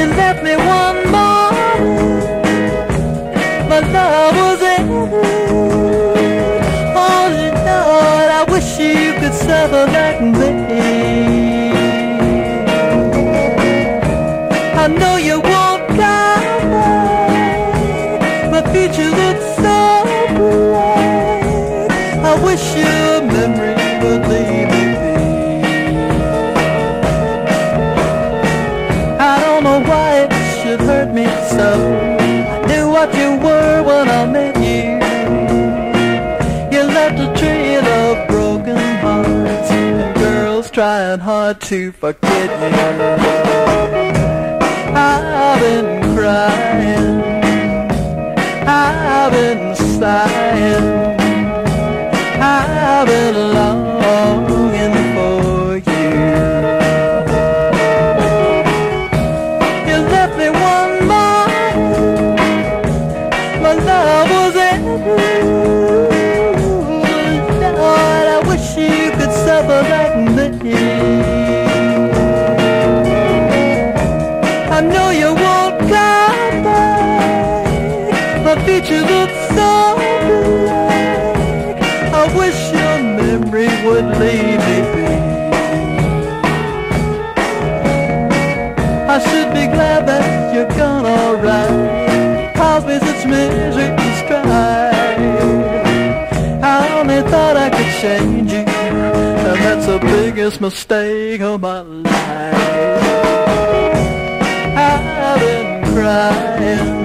You left me one more. My love was ended. Oh Lord, I wish you could suffer like me. I know you won't come back. My future looks so bright. I wish your memory would leave me be. I don't know why it should hurt me so. I knew what you were when I met you. You left a trail of broken hearts and girls trying hard to forget you. I've been crying, I've been sighing, I've been longing for you. You left me one more. My love was ended. Lord, I wish you could suffer like me. I know you won't come back. My future looks so black. I wish your memory would leave me be. I should be glad that you're gone alright. Cause me such misery and strife. I only thought I could change you, and that's the biggest mistake of my life. I've been crying,